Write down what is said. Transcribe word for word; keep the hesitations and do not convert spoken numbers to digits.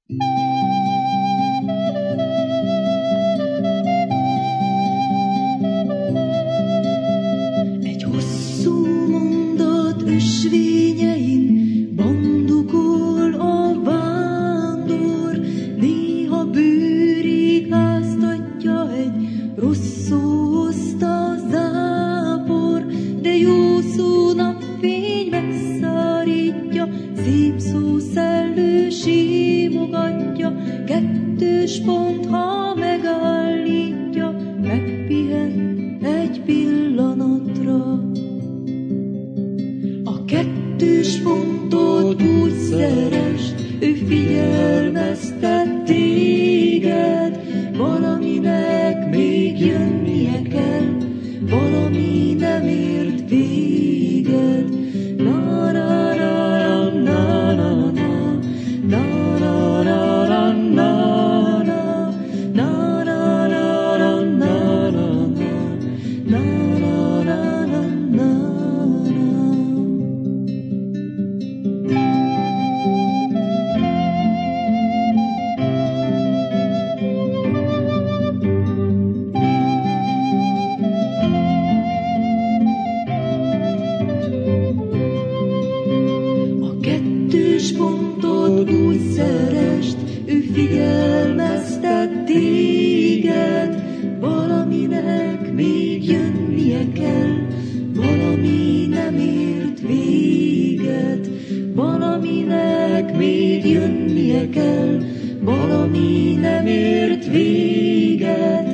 Egy hosszú mondat ösvényein bandukol a vándor, néha bőrig áztatja egy rossz szó hozta zápor, de jó szó napfény megszárítja, szép szó szellő simogatja, kettős pont, ha megállítja, megpihen egy pillanatra. A kettős pontot úgy szeresd, ő figyelmeztet téged, valaminek még jönnie kell, valami nem ért véged. Na na na na na na na na na na na na na na na na na na. Pontot úgy szeresd, ő figyelmeztet téged, valaminek még jönnie kell, valami nem ért véget, valaminek még jönnie kell, valami nem ért véget.